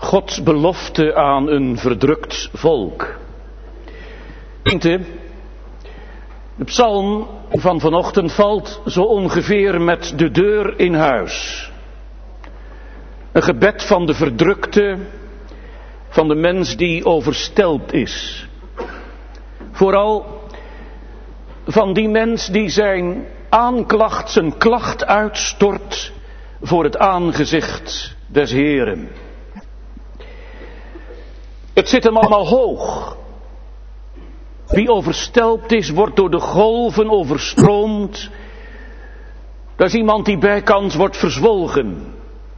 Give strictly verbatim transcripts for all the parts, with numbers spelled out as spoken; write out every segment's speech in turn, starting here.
Gods belofte aan een verdrukt volk. De psalm van vanochtend valt zo ongeveer met de deur in huis. Een gebed van de verdrukte, van de mens die overstelpt is. Vooral van die mens die zijn aanklacht, zijn klacht uitstort voor het aangezicht des Heeren. Het zit hem allemaal hoog. Wie overstelpt is, wordt door de golven overstroomd. Dat is iemand die bijkans wordt verzwolgen.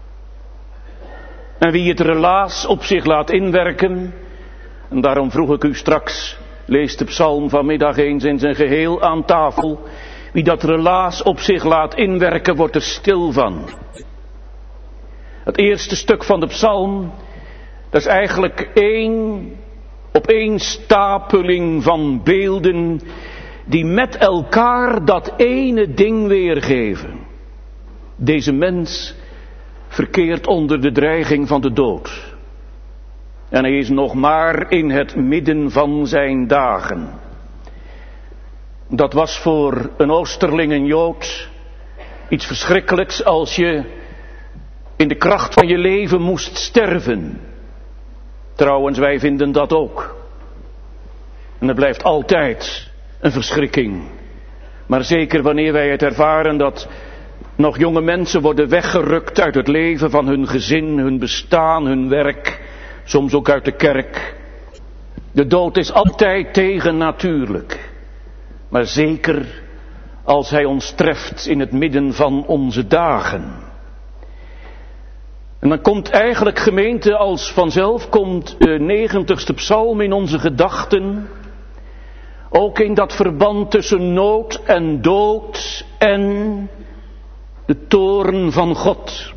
En wie het relaas op zich laat inwerken, en daarom vroeg ik u straks, lees de psalm vanmiddag eens in zijn geheel aan tafel. Wie dat relaas op zich laat inwerken, wordt er stil van. Het eerste stuk van de psalm, dat is eigenlijk één opeenstapeling van beelden die met elkaar dat ene ding weergeven. Deze mens verkeert onder de dreiging van de dood. En hij is nog maar in het midden van zijn dagen. Dat was voor een Oosterling, een Jood, iets verschrikkelijks als je in de kracht van je leven moest sterven. Trouwens, wij vinden dat ook. En het blijft altijd een verschrikking. Maar zeker wanneer wij het ervaren dat nog jonge mensen worden weggerukt uit het leven van hun gezin, hun bestaan, hun werk, soms ook uit de kerk. De dood is altijd tegennatuurlijk. Maar zeker als hij ons treft in het midden van onze dagen. En dan komt eigenlijk, gemeente, als vanzelf komt de negentigste psalm in onze gedachten. Ook in dat verband tussen nood en dood en de toorn van God.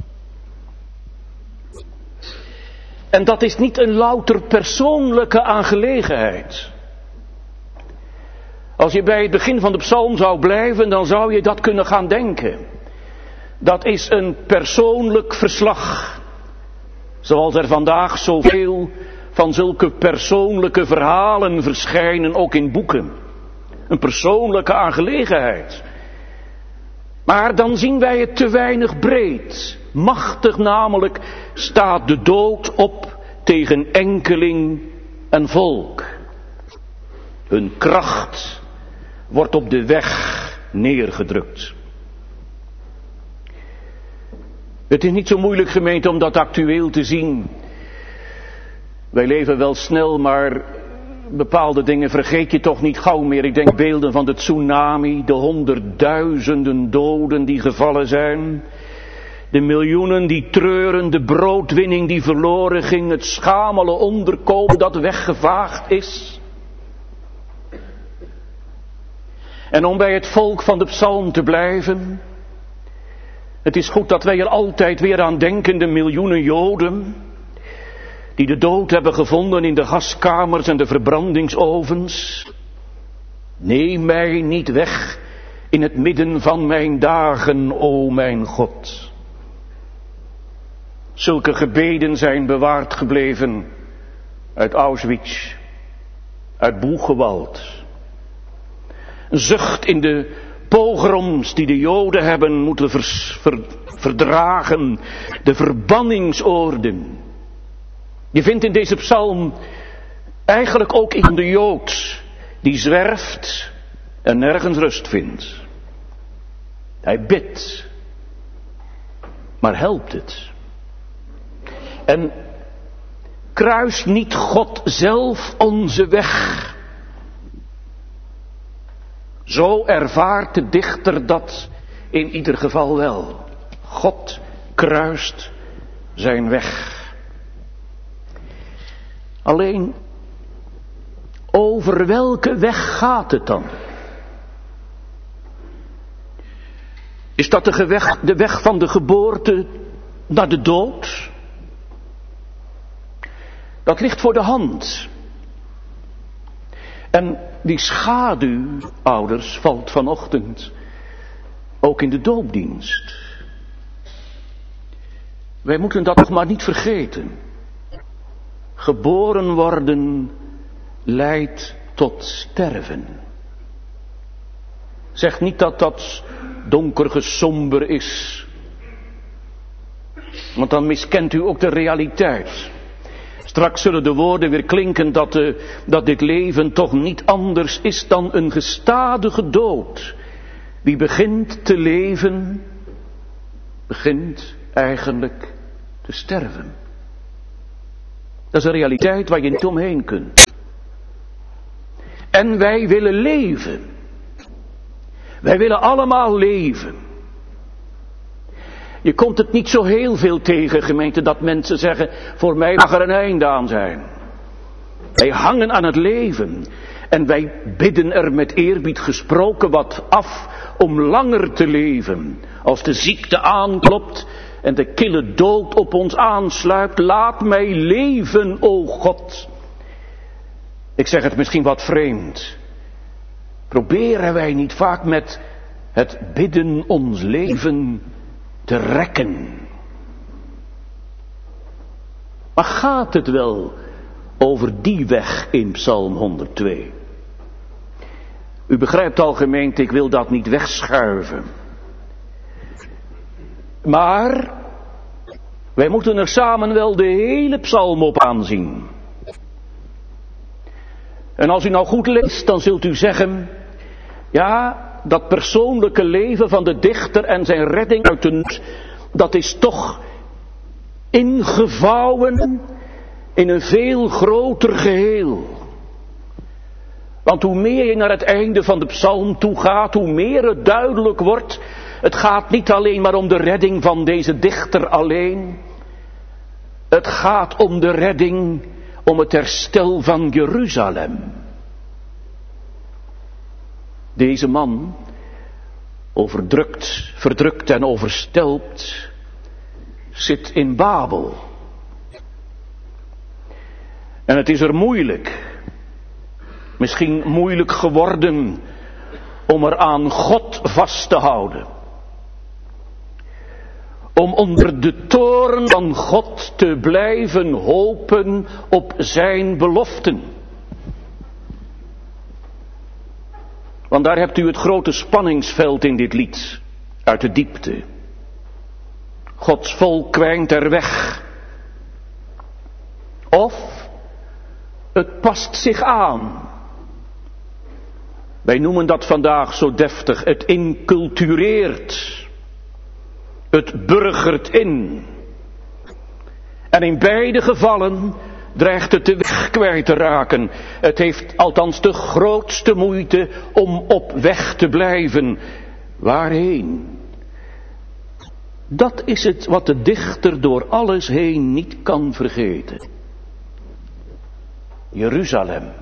En dat is niet een louter persoonlijke aangelegenheid. Als je bij het begin van de psalm zou blijven, dan zou je dat kunnen gaan denken. Dat is een persoonlijk verslag. Zoals er vandaag zoveel van zulke persoonlijke verhalen verschijnen, ook in boeken. Een persoonlijke aangelegenheid. Maar dan zien wij het te weinig breed. Machtig namelijk staat de dood op tegen enkeling en volk. Hun kracht wordt op de weg neergedrukt. Het is niet zo moeilijk, gemeente, om dat actueel te zien. Wij leven wel snel, maar bepaalde dingen vergeet je toch niet gauw meer. Ik denk beelden van de tsunami, de honderdduizenden doden die gevallen zijn. De miljoenen die treuren, de broodwinning die verloren ging, het schamele onderkomen dat weggevaagd is. En om bij het volk van de psalm te blijven, het is goed dat wij er altijd weer aan denken, de miljoenen Joden die de dood hebben gevonden in de gaskamers en de verbrandingsovens. Neem mij niet weg in het midden van mijn dagen, o mijn God. Zulke gebeden zijn bewaard gebleven uit Auschwitz, uit Buchenwald. Een zucht in de pogroms die de Joden hebben moeten vers, ver, verdragen, de verbanningsoorden. Je vindt in deze psalm eigenlijk ook in de Jood die zwerft en nergens rust vindt. Hij bidt, maar helpt het? En kruist niet God zelf onze weg? Zo ervaart de dichter dat in ieder geval wel. God kruist zijn weg. Alleen, over welke weg gaat het dan? Is dat de weg, de weg van de geboorte naar de dood? Dat ligt voor de hand. En die schaduw, ouders, valt vanochtend ook in de doopdienst. Wij moeten dat nog maar niet vergeten. Geboren worden leidt tot sterven. Zeg niet dat dat donker somber is. Want dan miskent u ook de realiteit. Straks zullen de woorden weer klinken dat, de, dat dit leven toch niet anders is dan een gestadige dood. Wie begint te leven, begint eigenlijk te sterven. Dat is een realiteit waar je niet omheen kunt. En wij willen leven. Wij willen allemaal leven. Je komt het niet zo heel veel tegen, gemeente, dat mensen zeggen, voor mij mag er een einde aan zijn. Wij hangen aan het leven. En wij bidden er met eerbied gesproken wat af om langer te leven. Als de ziekte aanklopt en de kille dood op ons aansluipt, laat mij leven, o God. Ik zeg het misschien wat vreemd. Proberen wij niet vaak met het bidden ons leven te rekken? Maar gaat het wel over die weg in Psalm honderdtwee? U begrijpt al, gemeente, ik wil dat niet wegschuiven. Maar wij moeten er samen wel de hele psalm op aanzien. En als u nou goed leest, dan zult u zeggen, ja, dat persoonlijke leven van de dichter en zijn redding uit de nood, dat is toch ingevouwen in een veel groter geheel. Want hoe meer je naar het einde van de psalm toe gaat, hoe meer het duidelijk wordt, het gaat niet alleen maar om de redding van deze dichter alleen. Het gaat om de redding, om het herstel van Jeruzalem. Deze man, overdrukt, verdrukt en overstelpt, zit in Babel. En het is er moeilijk, misschien moeilijk geworden, om er aan God vast te houden. Om onder de toren van God te blijven hopen op zijn beloften. Want daar hebt u het grote spanningsveld in dit lied, uit de diepte. Gods volk kwijnt er weg. Of het past zich aan. Wij noemen dat vandaag zo deftig, het incultureert. Het burgert in. En in beide gevallen dreigt het de weg kwijt te raken. Het heeft althans de grootste moeite om op weg te blijven. Waarheen? Dat is het wat de dichter door alles heen niet kan vergeten. Jeruzalem.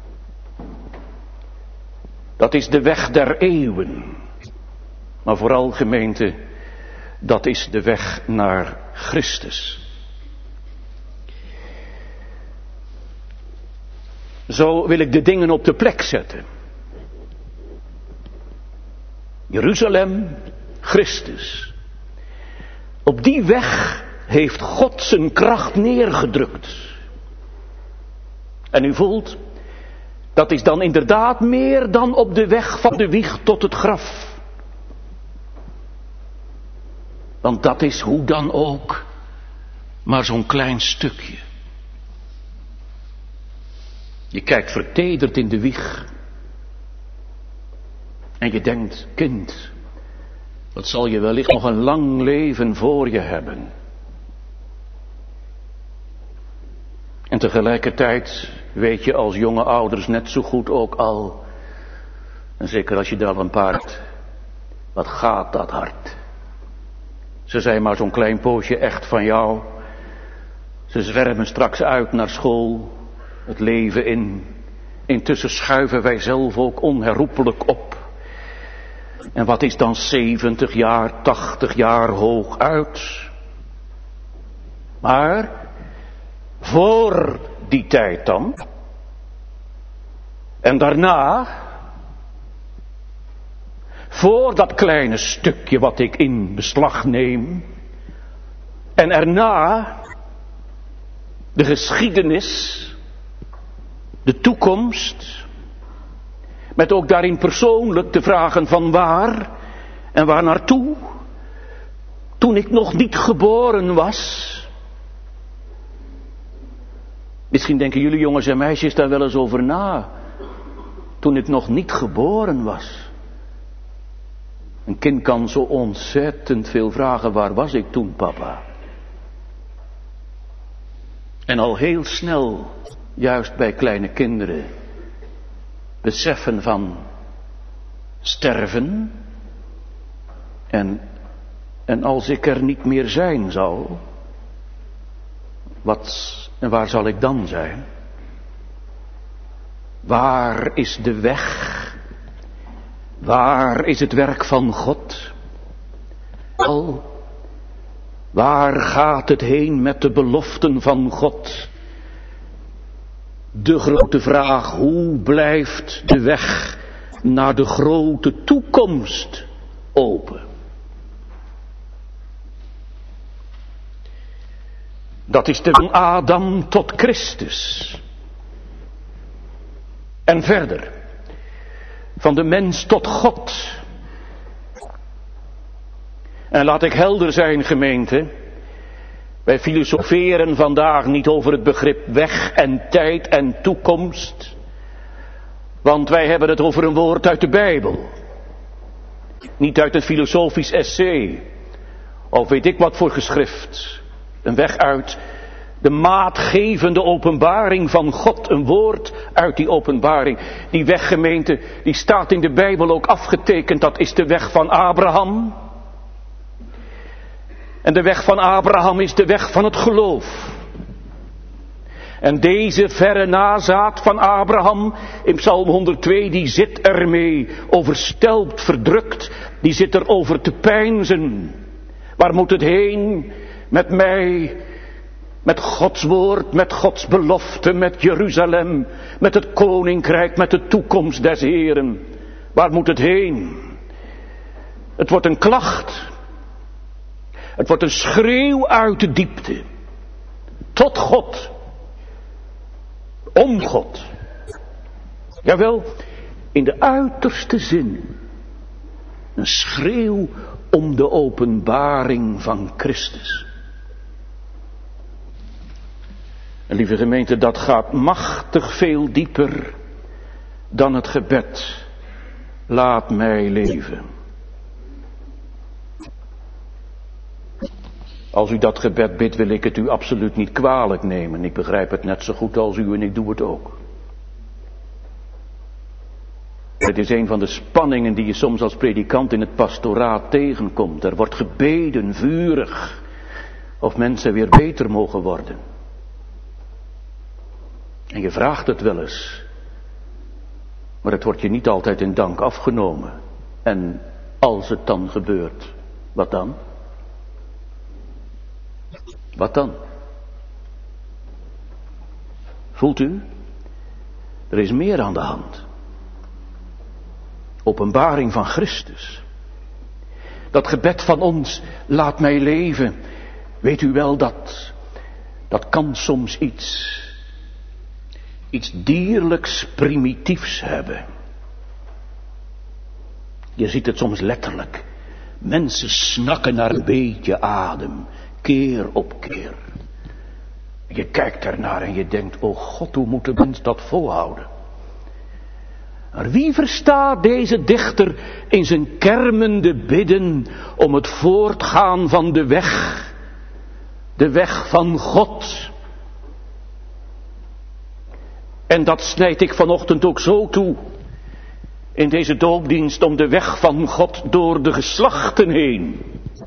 Dat is de weg der eeuwen. Maar vooral, gemeente, dat is de weg naar Christus. Zo wil ik de dingen op de plek zetten. Jeruzalem, Christus. Op die weg heeft God zijn kracht neergedrukt. En u voelt, dat is dan inderdaad meer dan op de weg van de wieg tot het graf. Want dat is hoe dan ook maar zo'n klein stukje. Je kijkt vertederd in de wieg. En je denkt, kind, wat zal je wellicht nog een lang leven voor je hebben. En tegelijkertijd weet je als jonge ouders net zo goed ook al, en zeker als je er al een paar hebt, wat gaat dat hard. Ze zijn maar zo'n klein poosje echt van jou. Ze zwermen straks uit naar school, het leven in. Intussen schuiven wij zelf ook onherroepelijk op. En wat is dan zeventig jaar, tachtig jaar hooguit? Maar voor die tijd dan, en daarna, voor dat kleine stukje wat ik in beslag neem, en erna, de geschiedenis, de toekomst, met ook daarin persoonlijk de vragen van waar en waar naartoe, toen ik nog niet geboren was. Misschien denken jullie jongens en meisjes daar wel eens over na, toen ik nog niet geboren was. Een kind kan zo ontzettend veel vragen, waar was ik toen, papa? En al heel snel, juist bij kleine kinderen, beseffen van sterven. En, en als ik er niet meer zijn zal, wat en waar zal ik dan zijn? Waar is de weg? Waar is het werk van God? Al, waar gaat het heen met de beloften van God? De grote vraag, hoe blijft de weg naar de grote toekomst open? Dat is de van Adam tot Christus. En verder, van de mens tot God. En laat ik helder zijn, gemeente. Wij filosoferen vandaag niet over het begrip weg en tijd en toekomst. Want wij hebben het over een woord uit de Bijbel. Niet uit een filosofisch essay. Of weet ik wat voor geschrift. Een weg uit de maatgevende openbaring van God. Een woord uit die openbaring. Die weg, gemeente, die staat in de Bijbel ook afgetekend. Dat is de weg van Abraham. En de weg van Abraham is de weg van het geloof. En deze verre nazaat van Abraham in Psalm honderdtwee, die zit ermee overstelpt, verdrukt. Die zit er over te peinzen. Waar moet het heen met mij, met Gods woord, met Gods belofte, met Jeruzalem, met het koninkrijk, met de toekomst des Heren? Waar moet het heen? Het wordt een klacht. Het wordt een schreeuw uit de diepte. Tot God. Om God. Jawel, in de uiterste zin. Een schreeuw om de openbaring van Christus. En lieve gemeente, dat gaat machtig veel dieper dan het gebed. Laat mij leven. Als u dat gebed bidt, wil ik het u absoluut niet kwalijk nemen. Ik begrijp het net zo goed als u en ik doe het ook. Het is een van de spanningen die je soms als predikant in het pastoraat tegenkomt. Er wordt gebeden, vurig, of mensen weer beter mogen worden. En je vraagt het wel eens. Maar het wordt je niet altijd in dank afgenomen. En als het dan gebeurt, wat dan? Wat dan? Voelt u? Er is meer aan de hand. Openbaring van Christus. Dat gebed van ons, laat mij leven. Weet u wel, dat, dat kan soms iets, iets dierlijks primitiefs hebben. Je ziet het soms letterlijk. Mensen snakken naar een beetje adem. Keer op keer. Je kijkt ernaar en je denkt, oh God, hoe moet de mens dat volhouden? Maar wie verstaat deze dichter in zijn kermende bidden om het voortgaan van de weg, de weg van God? En dat snijd ik vanochtend ook zo toe, in deze doopdienst, om de weg van God door de geslachten heen.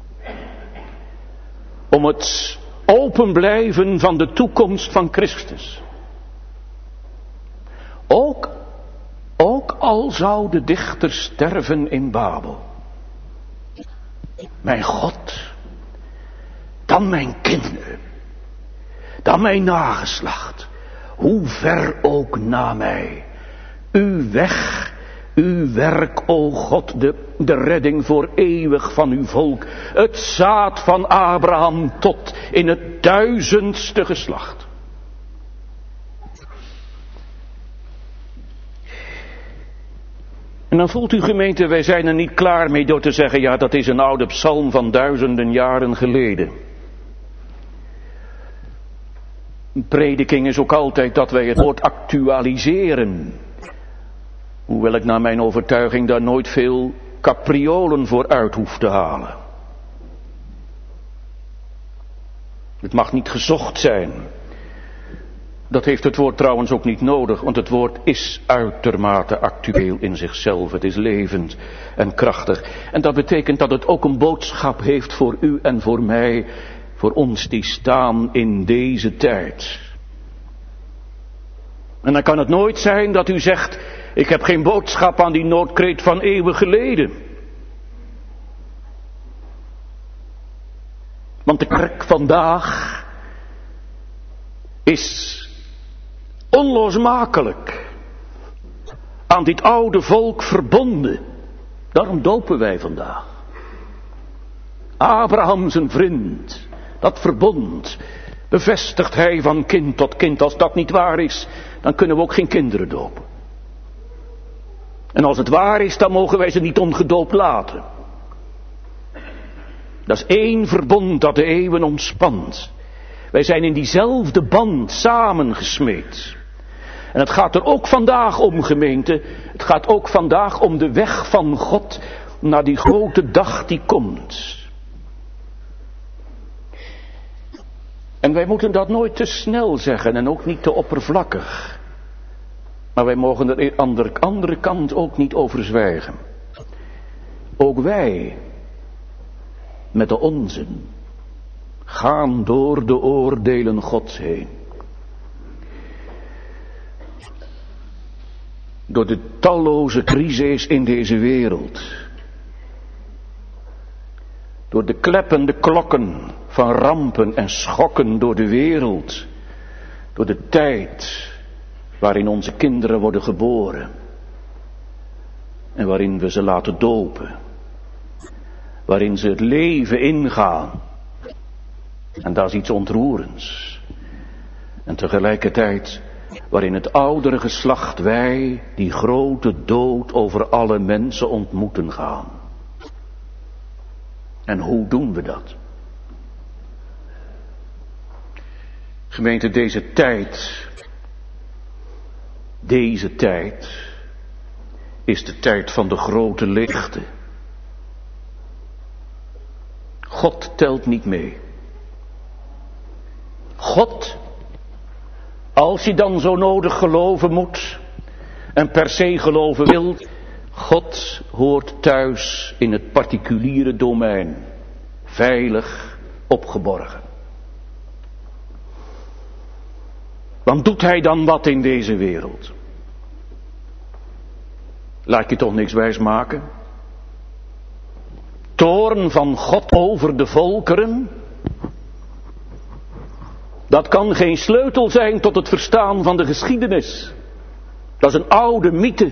Om het openblijven van de toekomst van Christus. Ook, ook al zou de dichter sterven in Babel. Mijn God, dan mijn kinderen, dan mijn nageslacht, hoe ver ook na mij, uw weg, uw werk, o God, de, de redding voor eeuwig van uw volk. Het zaad van Abraham tot in het duizendste geslacht. En dan voelt u, gemeente, wij zijn er niet klaar mee door te zeggen, ja, dat is een oude psalm van duizenden jaren geleden. Een prediking is ook altijd dat wij het woord actualiseren. Hoewel ik naar mijn overtuiging daar nooit veel capriolen voor uit hoef te halen. Het mag niet gezocht zijn. Dat heeft het woord trouwens ook niet nodig, want het woord is uitermate actueel in zichzelf. Het is levend en krachtig. En dat betekent dat het ook een boodschap heeft voor u en voor mij, voor ons die staan in deze tijd. En dan kan het nooit zijn dat u zegt, ik heb geen boodschap aan die noodkreet van eeuwen geleden. Want de kerk vandaag is onlosmakelijk aan dit oude volk verbonden. Daarom dopen wij vandaag. Abraham zijn vriend, dat verbond bevestigt hij van kind tot kind. Als dat niet waar is, dan kunnen we ook geen kinderen dopen. En als het waar is, dan mogen wij ze niet ongedoopt laten. Dat is één verbond dat de eeuwen omspant. Wij zijn in diezelfde band samengesmeed. En het gaat er ook vandaag om, gemeente. Het gaat ook vandaag om de weg van God naar die grote dag die komt. En wij moeten dat nooit te snel zeggen en ook niet te oppervlakkig. Maar wij mogen er aan de andere kant ook niet over zwijgen. Ook wij, met de onzen, gaan door de oordelen Gods heen. Door de talloze crises in deze wereld. Door de kleppende klokken van rampen en schokken door de wereld. Door de tijd waarin onze kinderen worden geboren. En waarin we ze laten dopen. Waarin ze het leven ingaan. En dat is iets ontroerends. En tegelijkertijd waarin het oudere geslacht wij die grote dood over alle mensen ontmoeten gaan. En hoe doen we dat? Gemeente, deze tijd, deze tijd is de tijd van de grote leegte. God telt niet mee. God, als je dan zo nodig geloven moet en per se geloven wilt, God hoort thuis in het particuliere domein, veilig opgeborgen. Want doet hij dan wat in deze wereld? Laat je toch niks wijsmaken? Toorn van God over de volkeren? Dat kan geen sleutel zijn tot het verstaan van de geschiedenis. Dat is een oude mythe.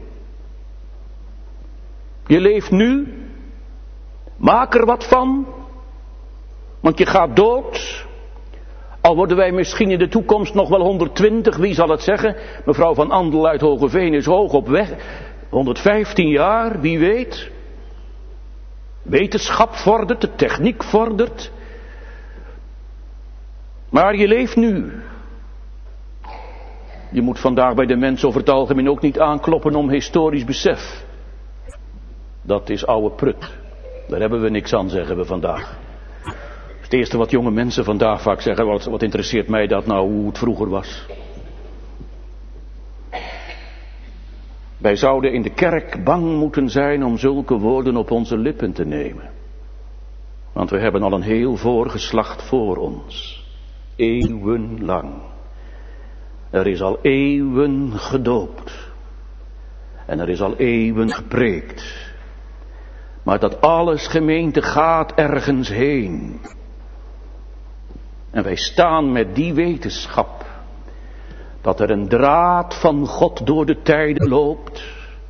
Je leeft nu. Maak er wat van. Want je gaat dood. Al worden wij misschien in de toekomst nog wel honderdtwintig, wie zal het zeggen? Mevrouw van Andel uit Hogeveen is hoog op weg. honderdvijftien jaar, wie weet. Wetenschap vordert, de techniek vordert. Maar je leeft nu. Je moet vandaag bij de mensen over het algemeen ook niet aankloppen om historisch besef. Dat is oude prut. Daar hebben we niks aan, zeggen we vandaag. Het eerste wat jonge mensen vandaag vaak zeggen, wat, wat interesseert mij dat nou, hoe het vroeger was. Wij zouden in de kerk bang moeten zijn om zulke woorden op onze lippen te nemen. Want we hebben al een heel voorgeslacht voor ons. Eeuwenlang. Er is al eeuwen gedoopt. En er is al eeuwen gepreekt. Maar dat alles, gemeente, gaat ergens heen. En wij staan met die wetenschap. Dat er een draad van God door de tijden loopt.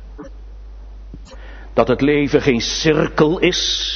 Dat het leven geen cirkel is.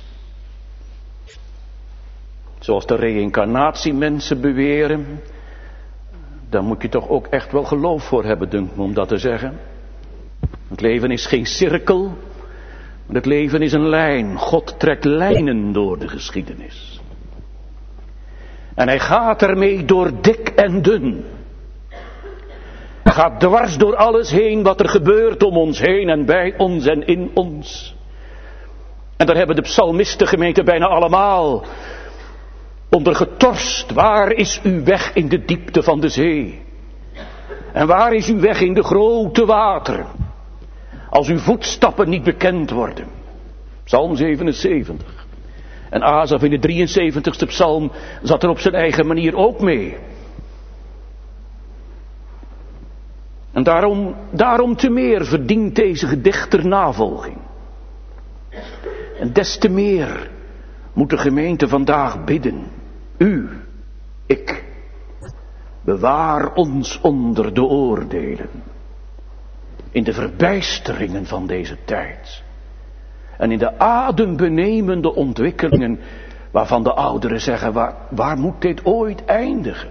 Zoals de reïncarnatiemensen beweren. Daar moet je toch ook echt wel geloof voor hebben, dunkt me, om dat te zeggen. Het leven is geen cirkel, maar het leven is een lijn. God trekt lijnen door de geschiedenis. En hij gaat ermee door dik en dun. Hij gaat dwars door alles heen wat er gebeurt om ons heen en bij ons en in ons. En daar hebben de psalmisten, gemeente, bijna allemaal onder getorst. Waar is uw weg in de diepte van de zee? En waar is uw weg in de grote wateren? Als uw voetstappen niet bekend worden. Psalm zevenenzeventig. En Asaf in de drieënzeventigste psalm zat er op zijn eigen manier ook mee. En daarom, daarom te meer verdient deze gedichter navolging. En des te meer moet de gemeente vandaag bidden. U, ik, bewaar ons onder de oordelen. In de verbijsteringen van deze tijd. En in de adembenemende ontwikkelingen waarvan de ouderen zeggen, waar, waar moet dit ooit eindigen?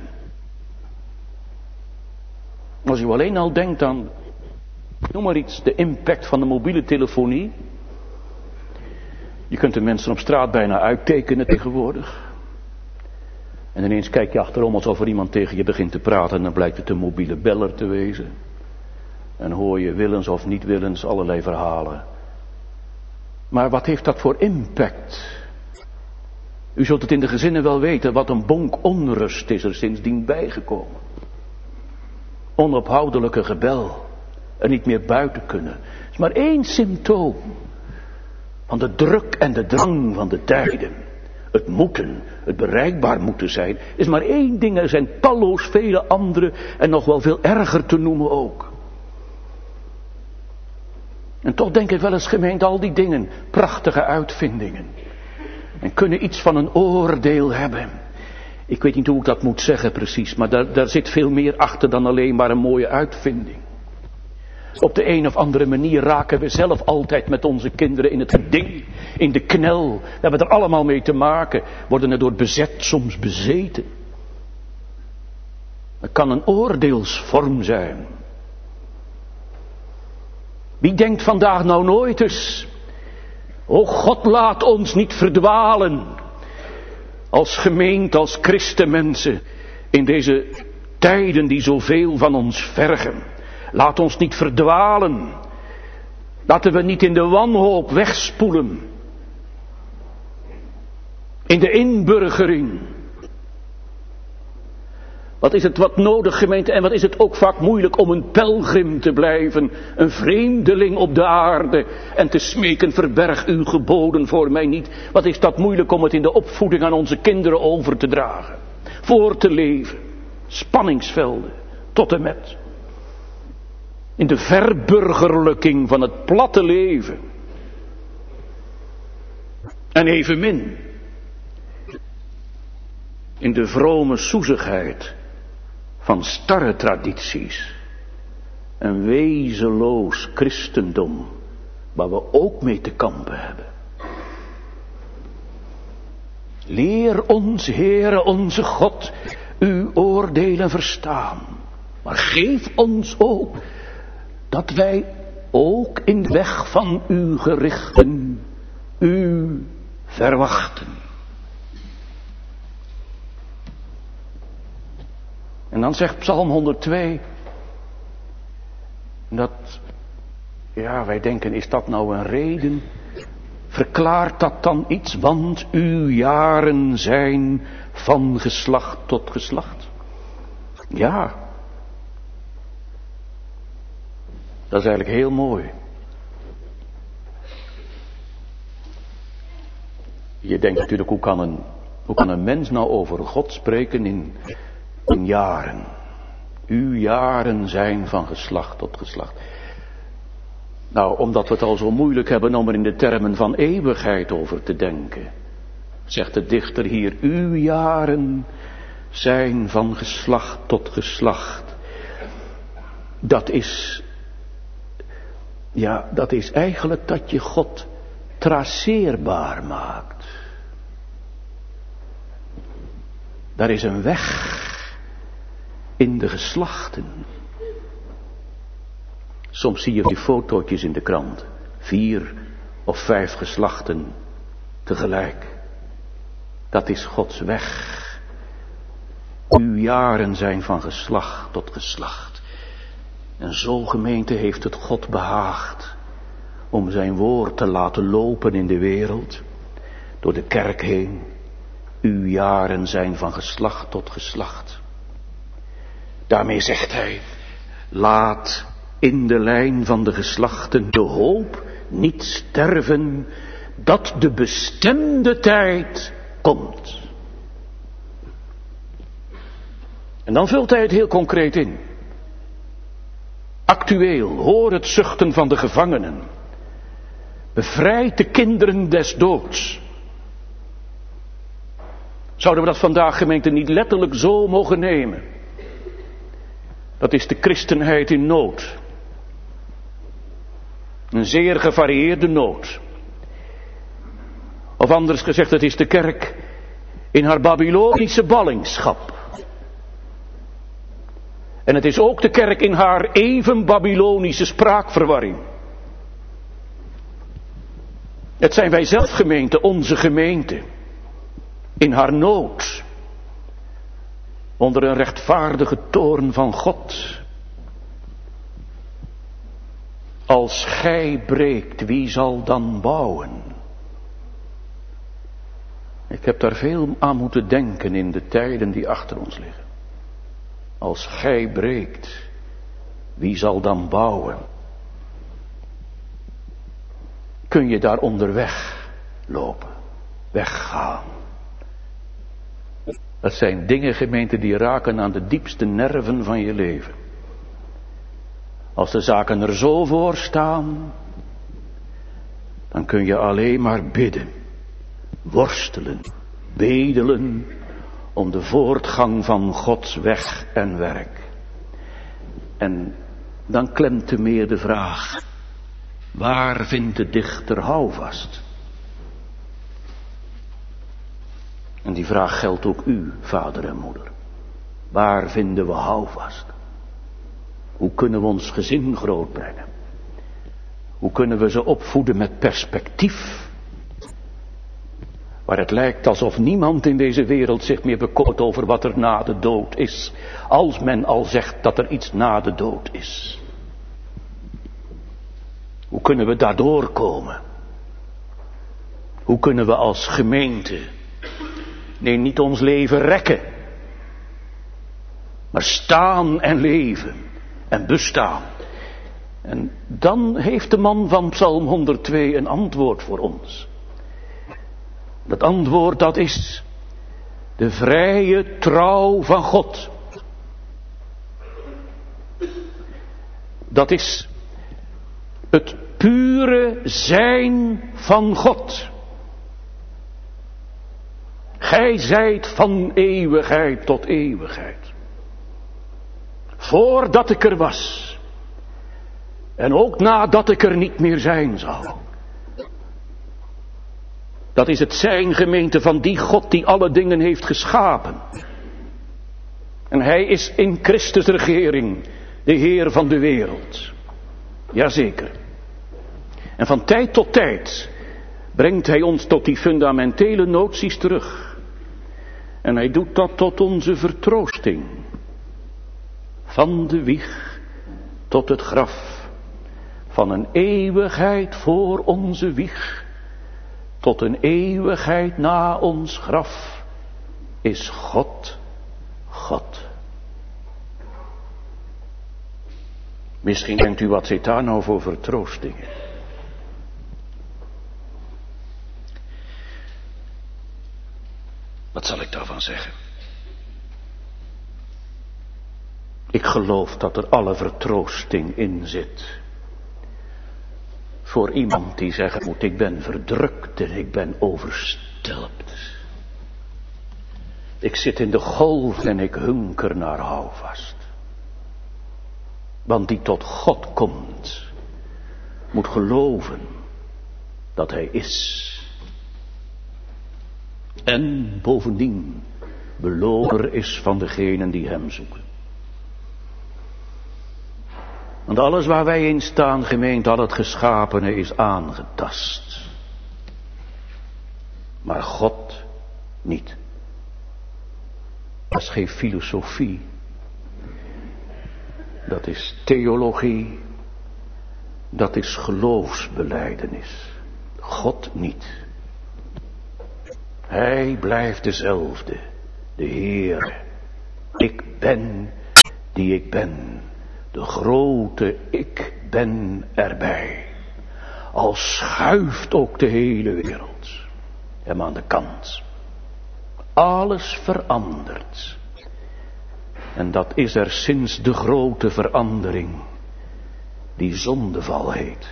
Als u alleen al denkt aan, noem maar iets, de impact van de mobiele telefonie. Je kunt de mensen op straat bijna uittekenen tegenwoordig. En ineens kijk je achterom alsof er iemand tegen je begint te praten en dan blijkt het een mobiele beller te wezen. En hoor je willens of niet willens allerlei verhalen. Maar wat heeft dat voor impact? U zult het in de gezinnen wel weten, wat een bonk onrust is er sindsdien bijgekomen. Onophoudelijke gebel. En niet meer buiten kunnen. Het is maar één symptoom van de druk en de drang van de tijden. Het moeten, het bereikbaar moeten zijn, is maar één ding. Er zijn talloos vele andere en nog wel veel erger te noemen ook. En toch denk ik wel eens, gemeente, al die dingen, prachtige uitvindingen. En kunnen iets van een oordeel hebben. Ik weet niet hoe ik dat moet zeggen precies, maar daar, daar zit veel meer achter dan alleen maar een mooie uitvinding. Op de een of andere manier raken we zelf altijd met onze kinderen in het geding, in de knel. We hebben er allemaal mee te maken, worden er door bezet, soms bezeten. Het kan een oordeelsvorm zijn. Wie denkt vandaag nou nooit eens, o God, laat ons niet verdwalen, als gemeente, als christenmensen, in deze tijden die zoveel van ons vergen. Laat ons niet verdwalen. Laten we niet in de wanhoop wegspoelen. In de inburgering. Wat is het wat nodig, gemeente, en wat is het ook vaak moeilijk om een pelgrim te blijven, een vreemdeling op de aarde, en te smeken, verberg uw geboden voor mij niet. Wat is dat moeilijk om het in de opvoeding aan onze kinderen over te dragen, voor te leven, spanningsvelden, tot en met. In de verburgerlijking van het platte leven. En evenmin in de vrome soezigheid van starre tradities. Een wezenloos christendom waar we ook mee te kampen hebben. Leer ons, Heere onze God, uw oordelen verstaan. Maar geef ons ook dat wij ook in de weg van uw gerichten u verwachten. En dan zegt Psalm honderdtwee, dat, ja, wij denken, is dat nou een reden? Verklaart dat dan iets, want uw jaren zijn van geslacht tot geslacht? Ja. Dat is eigenlijk heel mooi. Je denkt natuurlijk, hoe kan een, hoe kan een mens nou over God spreken in, in jaren? Uw jaren zijn van geslacht tot geslacht. Nou, omdat we het al zo moeilijk hebben om er in de termen van eeuwigheid over te denken, zegt de dichter hier, uw jaren zijn van geslacht tot geslacht. Dat is, ja, dat is eigenlijk dat je God traceerbaar maakt. Daar is een weg in de geslachten. Soms zie je die fotootjes in de krant. Vier of vijf geslachten tegelijk. Dat is Gods weg. Uw jaren zijn van geslacht tot geslacht. En zo, gemeente, heeft het God behaagd om zijn woord te laten lopen in de wereld, door de kerk heen. Uw jaren zijn van geslacht tot geslacht. Daarmee zegt hij, laat in de lijn van de geslachten de hoop niet sterven, dat de bestemde tijd komt. En dan vult hij het heel concreet in. Actueel, hoor het zuchten van de gevangenen. Bevrijd de kinderen des doods. Zouden we dat vandaag, gemeente, niet letterlijk zo mogen nemen? Dat is de christenheid in nood. Een zeer gevarieerde nood. Of anders gezegd, het is de kerk in haar Babylonische ballingschap. En het is ook de kerk in haar even Babylonische spraakverwarring. Het zijn wij zelf, gemeente, onze gemeente, in haar nood, onder een rechtvaardige toorn van God. Als gij breekt, wie zal dan bouwen? Ik heb daar veel aan moeten denken in de tijden die achter ons liggen. Als gij breekt, wie zal dan bouwen? Kun je daar onderweg lopen, weggaan? Dat zijn dingen, gemeente, die raken aan de diepste nerven van je leven. Als de zaken er zo voor staan, dan kun je alleen maar bidden, worstelen, bedelen om de voortgang van Gods weg en werk. En dan klemt te meer de vraag, waar vindt de dichter houvast? En die vraag geldt ook u, vader en moeder. Waar vinden we houvast? Hoe kunnen we ons gezin grootbrengen? Hoe kunnen we ze opvoeden met perspectief? Waar het lijkt alsof niemand in deze wereld zich meer bekommert over wat er na de dood is. Als men al zegt dat er iets na de dood is. Hoe kunnen we daardoor komen? Hoe kunnen we als gemeente, nee, niet ons leven rekken, maar staan en leven en bestaan. En dan heeft de man van Psalm honderdtwee een antwoord voor ons. Dat antwoord, dat is de vrije trouw van God. Dat is het pure zijn van God. Gij zijt van eeuwigheid tot eeuwigheid. Voordat ik er was. En ook nadat ik er niet meer zijn zal. Dat is het zijn, gemeente, van die God die alle dingen heeft geschapen. En hij is in Christus regering de Heer van de wereld. Jazeker. En van tijd tot tijd brengt hij ons tot die fundamentele noties terug. En hij doet dat tot onze vertroosting. Van de wieg tot het graf. Van een eeuwigheid voor onze wieg tot een eeuwigheid na ons graf is God, God. Misschien denkt u, wat zit daar nou voor vertroostingen? Wat zal ik daarvan zeggen? Ik geloof dat er alle vertroosting in zit. Voor iemand die zeggen moet, ik ben verdrukt en ik ben overstelpt. Ik zit in de golf en ik hunker naar houvast. Want die tot God komt, moet geloven dat hij is. En bovendien beloner is van degenen die hem zoeken. Want alles waar wij in staan, gemeente, al het geschapene is aangetast. Maar God niet. Dat is geen filosofie. Dat is theologie. Dat is geloofsbelijdenis. God niet. Hij blijft dezelfde. De Heer. Ik ben die ik ben. De grote ik ben erbij. Al schuift ook de hele wereld hem aan de kant. Alles verandert. En dat is er sinds de grote verandering, die zondeval heet.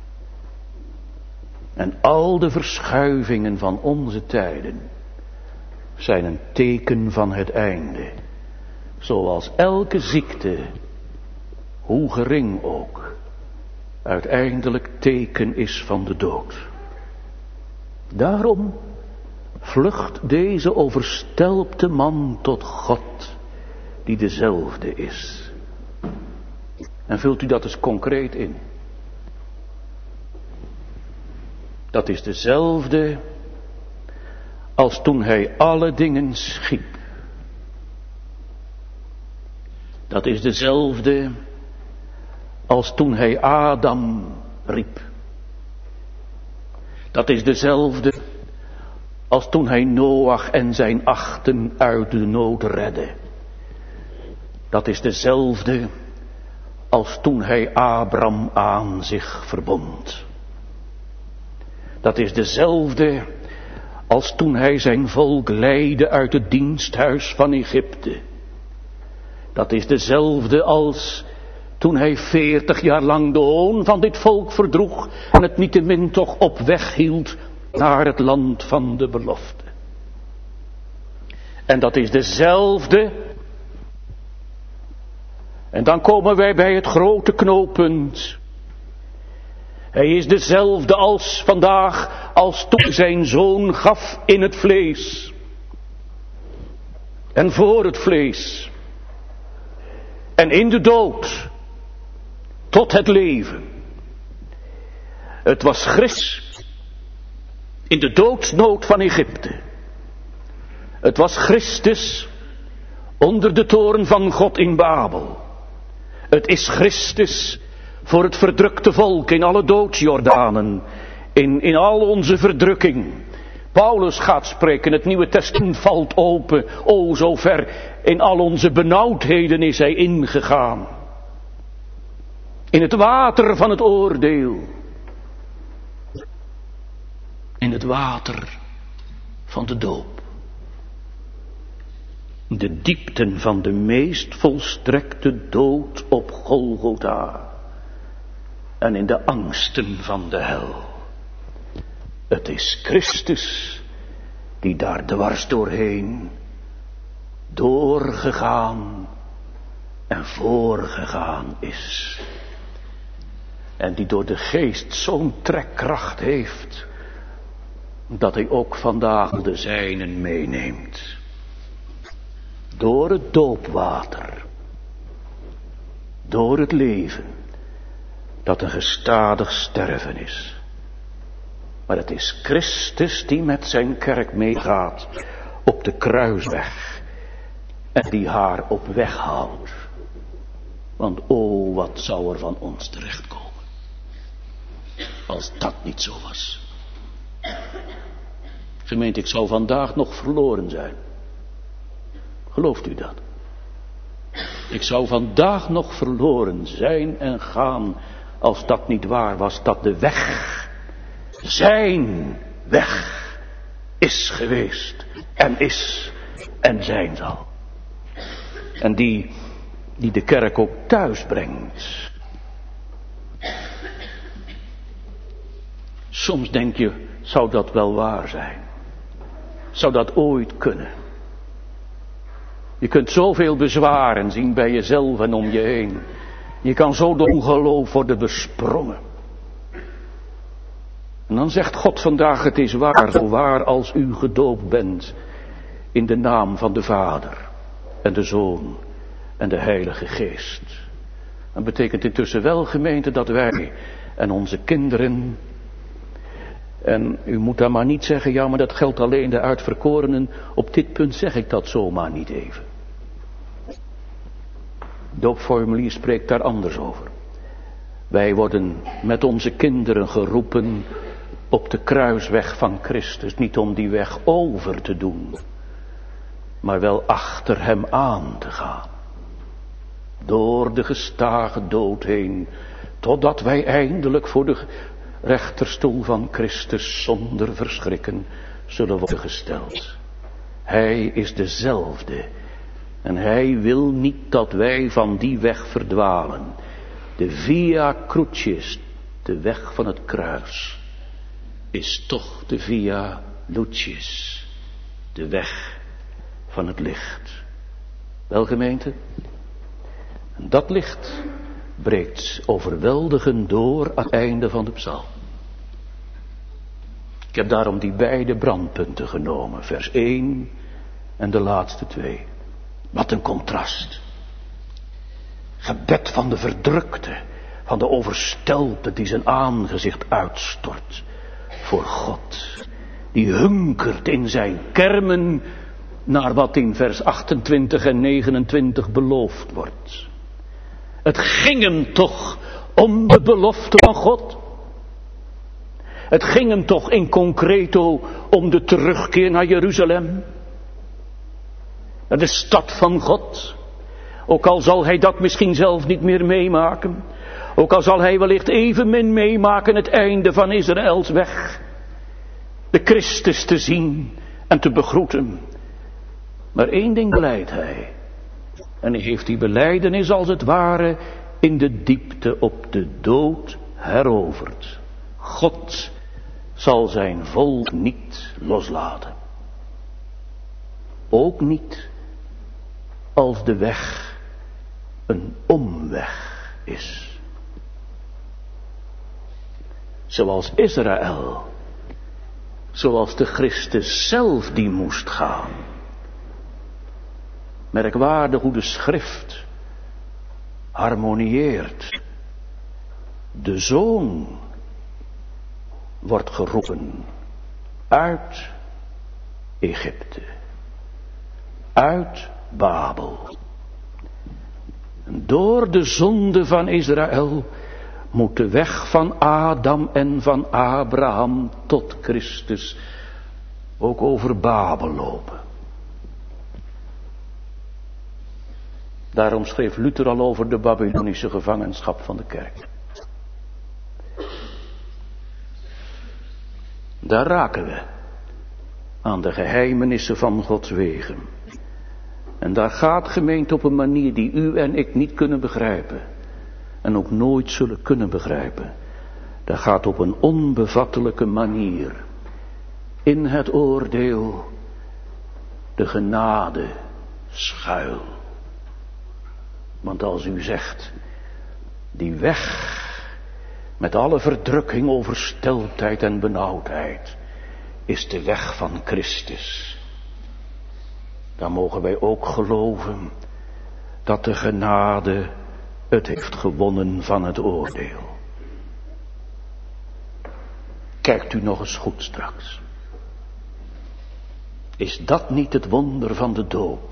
En al de verschuivingen van onze tijden zijn een teken van het einde. Zoals elke ziekte, hoe gering ook, uiteindelijk teken is van de dood. Daarom vlucht deze overstelpte man tot God, die dezelfde is. En vult u dat eens concreet in. Dat is dezelfde als toen hij alle dingen schiep. Dat is dezelfde als toen hij Adam riep. Dat is dezelfde als toen hij Noach en zijn achten uit de nood redde. Dat is dezelfde als toen hij Abraham aan zich verbond. Dat is dezelfde als toen hij zijn volk leidde uit het diensthuis van Egypte. Dat is dezelfde als toen hij veertig jaar lang de hoon van dit volk verdroeg en het niettemin toch op weg hield naar het land van de belofte. En dat is dezelfde. En dan komen wij bij het grote knooppunt. Hij is dezelfde als vandaag, als toen zijn zoon gaf in het vlees. En voor het vlees. En in de dood. Tot het leven. Het was Christus in de doodsnood van Egypte. Het was Christus onder de toren van God in Babel. Het is Christus voor het verdrukte volk in alle doodsjordanen, in, in al onze verdrukking. Paulus gaat spreken, het Nieuwe Testament valt open, o zo ver, in al onze benauwdheden is hij ingegaan. In het water van het oordeel. In het water van de doop. De diepten van de meest volstrekte dood op Golgotha. En in de angsten van de hel. Het is Christus die daar dwars doorheen, doorgegaan en voorgegaan is. En die door de geest zo'n trekkracht heeft, dat hij ook vandaag de zijnen meeneemt. Door het doopwater. Door het leven. Dat een gestadig sterven is. Maar het is Christus die met zijn kerk meegaat op de kruisweg. En die haar op weg houdt. Want o, wat zou er van ons terechtkomen. Als dat niet zo was. Gemeente, ik zou vandaag nog verloren zijn. Gelooft u dat? Ik zou vandaag nog verloren zijn en gaan als dat niet waar was, dat de weg, zijn weg, is geweest en is en zijn zal. En die, die de kerk ook thuis brengt. Soms denk je, zou dat wel waar zijn? Zou dat ooit kunnen? Je kunt zoveel bezwaren zien bij jezelf en om je heen. Je kan zo door ongeloof worden besprongen. En dan zegt God vandaag, het is waar, zo waar als u gedoopt bent in de naam van de Vader en de Zoon en de Heilige Geest. Dat betekent intussen wel, gemeente, dat wij en onze kinderen, en u moet dan maar niet zeggen, ja, maar dat geldt alleen de uitverkorenen. Op dit punt zeg ik dat zomaar niet even. Het doopformulier spreekt daar anders over. Wij worden met onze kinderen geroepen op de kruisweg van Christus. Niet om die weg over te doen, maar wel achter hem aan te gaan. Door de gestage dood heen, totdat wij eindelijk voor de rechterstoel van Christus zonder verschrikken zullen worden gesteld. Hij is dezelfde en hij wil niet dat wij van die weg verdwalen. De via crucis, de weg van het kruis, is toch de via lucis, de weg van het licht. Wel, gemeente? En dat licht breekt overweldigend door aan het einde van de psalm. Ik heb daarom die beide brandpunten genomen, vers één en de laatste twee. Wat een contrast. Gebed van de verdrukte, van de overstelpte die zijn aangezicht uitstort voor God. Die hunkert in zijn kermen naar wat in vers achtentwintig en negenentwintig beloofd wordt. Het ging hem toch om de belofte van God. Het ging hem toch in concreto om de terugkeer naar Jeruzalem. Naar de stad van God. Ook al zal hij dat misschien zelf niet meer meemaken. Ook al zal hij wellicht evenmin meemaken het einde van Israëls weg. De Christus te zien en te begroeten. Maar één ding belijdt hij. En hij heeft die belijdenis als het ware in de diepte op de dood heroverd. God zal zijn volk niet loslaten. Ook niet als de weg een omweg is. Zoals Israël, zoals de Christus zelf die moest gaan. Merkwaardig hoe de schrift harmonieert. De Zoon wordt geroepen uit Egypte, uit Babel. En door de zonde van Israël moet de weg van Adam en van Abraham tot Christus ook over Babel lopen. Daarom schreef Luther al over de Babylonische gevangenschap van de kerk. Daar raken we aan de geheimenissen van Gods wegen. En daar gaat, gemeente, op een manier die u en ik niet kunnen begrijpen. En ook nooit zullen kunnen begrijpen. Daar gaat op een onbevattelijke manier in het oordeel de genade schuil. Want als u zegt, die weg met alle verdrukking, overstelptheid en benauwdheid is de weg van Christus. Dan mogen wij ook geloven dat de genade het heeft gewonnen van het oordeel. Kijkt u nog eens goed straks. Is dat niet het wonder van de doop?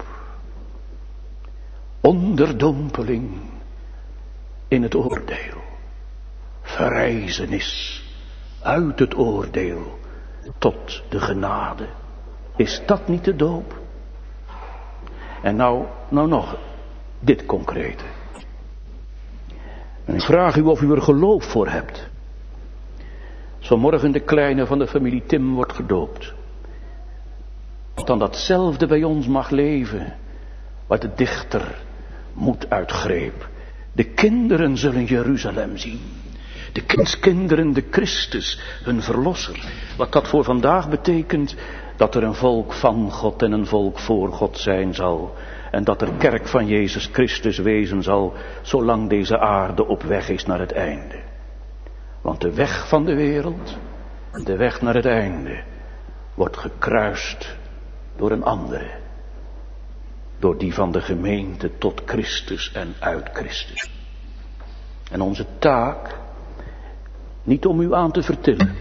Onderdompeling in het oordeel. Verrijzenis uit het oordeel tot de genade. Is dat niet de doop? En nou, nou nog dit concrete. En ik vraag u of u er geloof voor hebt. Vanmorgen de kleine van de familie Tim wordt gedoopt. Dat dan datzelfde bij ons mag leven, waar de dichter moed uitgreep. De kinderen zullen Jeruzalem zien. De kindskinderen, de Christus, hun verlosser. Wat dat voor vandaag betekent, dat er een volk van God en een volk voor God zijn zal. En dat er kerk van Jezus Christus wezen zal, zolang deze aarde op weg is naar het einde. Want de weg van de wereld, de weg naar het einde, wordt gekruist door een andere. Door die van de gemeente tot Christus en uit Christus. En onze taak, niet om u aan te vertillen.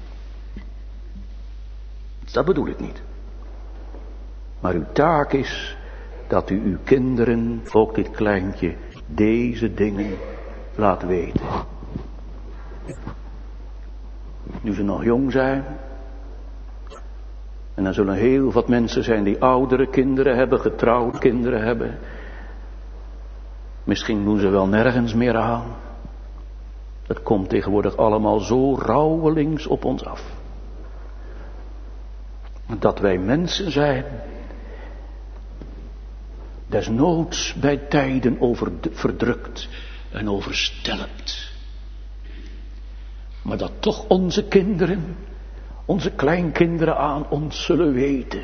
Dat bedoel ik niet. Maar uw taak is dat u uw kinderen, ook dit kleintje, deze dingen laat weten. Nu ze nog jong zijn. En er zullen heel wat mensen zijn die oudere kinderen hebben, getrouwde kinderen hebben. Misschien doen ze wel nergens meer aan. Het komt tegenwoordig allemaal zo rouwelings op ons af. Dat wij mensen zijn, desnoods bij tijden over verdrukt en overstelpt. Maar dat toch onze kinderen, onze kleinkinderen aan ons zullen weten.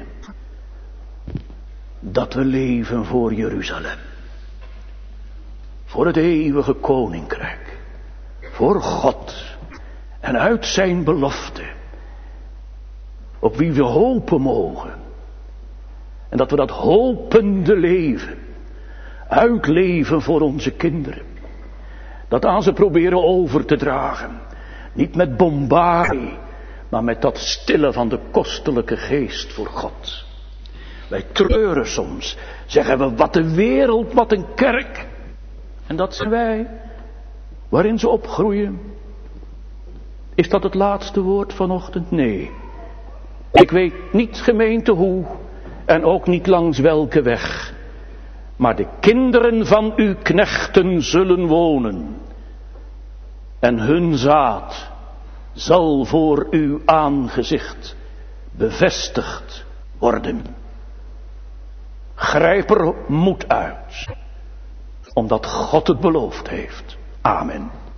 Dat we leven voor Jeruzalem. Voor het eeuwige koninkrijk. Voor God. En uit zijn belofte. Op wie we hopen mogen. En dat we dat hopende leven uitleven voor onze kinderen. Dat aan ze proberen over te dragen. Niet met bombardie, maar met dat stille van de kostelijke geest voor God. Wij treuren soms, zeggen we, wat een wereld, wat een kerk. En dat zijn wij, waarin ze opgroeien. Is dat het laatste woord vanochtend? Nee. Ik weet niet, gemeente, hoe en ook niet langs welke weg. Maar de kinderen van uw knechten zullen wonen. En hun zaad zal voor uw aangezicht bevestigd worden. Grijp er moed uit, omdat God het beloofd heeft. Amen.